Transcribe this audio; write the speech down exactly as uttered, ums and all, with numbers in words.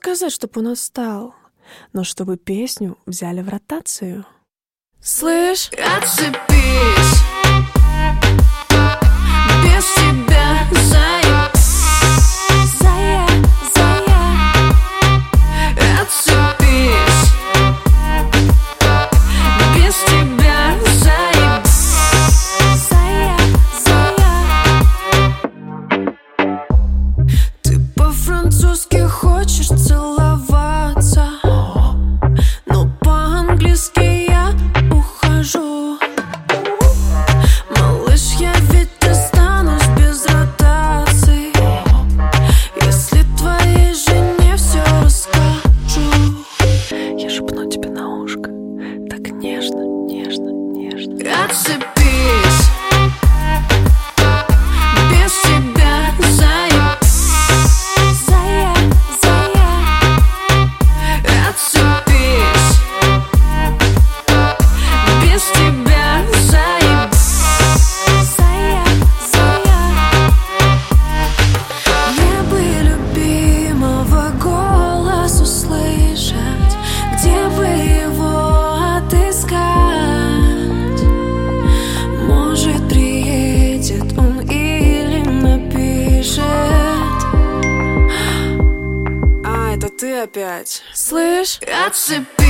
сказать, чтоб он устал, но чтобы песню взяли в ротацию. Слышь, отцепись, без тебя заеб, зая, зая, отцепись, без тебя заеб, зая, зая. ты по-французски хочешь целоваться, но по-английски я ухожу. Малыш, я ведь останусь без ротации, если твоей жене все расскажу. Я шепну тебе на ушко, так нежно, нежно, нежно. Отцепись, без тебя заеб, Зая, зая, отцепись, без тебя заеб, зая, зая. мне бы любимого голос услышать, где бы его отыскать? Может, приедет он или напишет. А, это ты опять. Слышь, Отцепись,